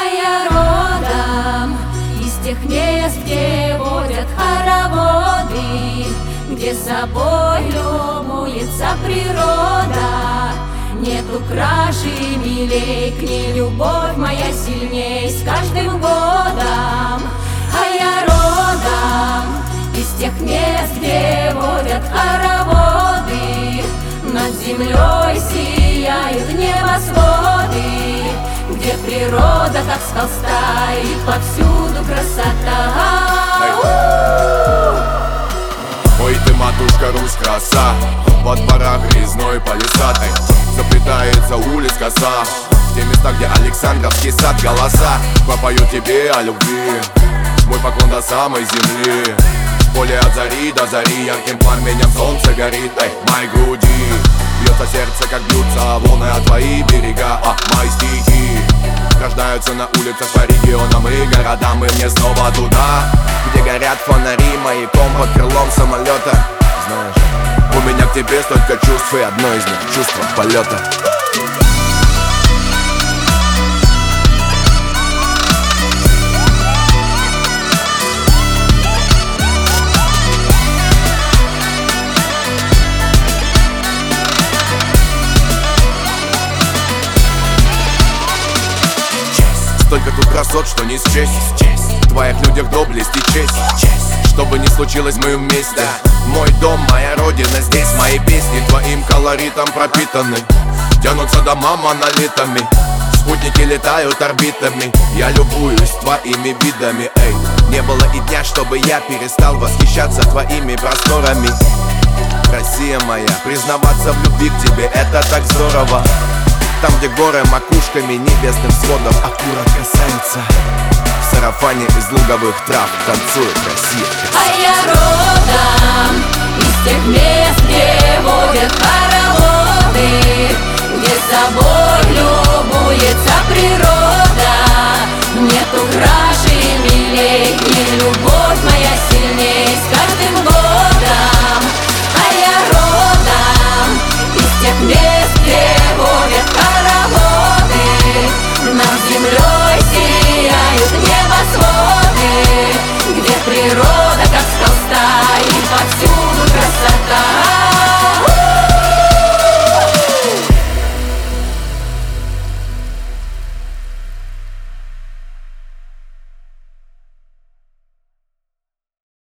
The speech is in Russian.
я родом из тех мест, где водят хороводы, где собой любуется природа. Нету краше и милей, к ней любовь моя сильней с каждым годом. А я родом из тех мест, где водят хороводы, над землей сияют небосводы, где природа как с холста и повсюду красота. Ой, ты, матушка Русь, краса, во дворах грязной полисадой заплетается улиц коса. В те места, где Александровский сад, голоса пропоют тебе о любви. Мой поклон до самой земли. В поле от зари до зари ярким пламенем солнце горит. Эй, моей груди бьется сердце, как бьются волны о твои берега. Мои стихи рождаются на улицах по регионам и городам. И мне снова туда, где горят фонари маяком под крылом самолета. Знаешь, у меня к тебе столько чувств, и одно из них чувство полета. Столько тут красот, что не счесть. В твоих людях доблесть и честь. Что бы ни случилось, мы вместе. Мой дом, моя родина здесь. Мои песни твоим колоритом пропитаны, тянутся дома монолитами. Спутники летают орбитами. Я любуюсь твоими видами. Эй, не было и дня, чтобы я перестал восхищаться твоими просторами. Россия моя, признаваться в любви к тебе — это так здорово. Там, где горы макушками небесным сводом аккура касается. В сарафане из луговых трав танцует Россия. А я родом из тех мест, где водят хороводы, где собой любуется природа. Нету краше и милей, и любовь моя сильней с каждым годом. А я родом из тех мест, где водят хороводы, над землей сияют небосводы, где природа как с холста и повсюду красота.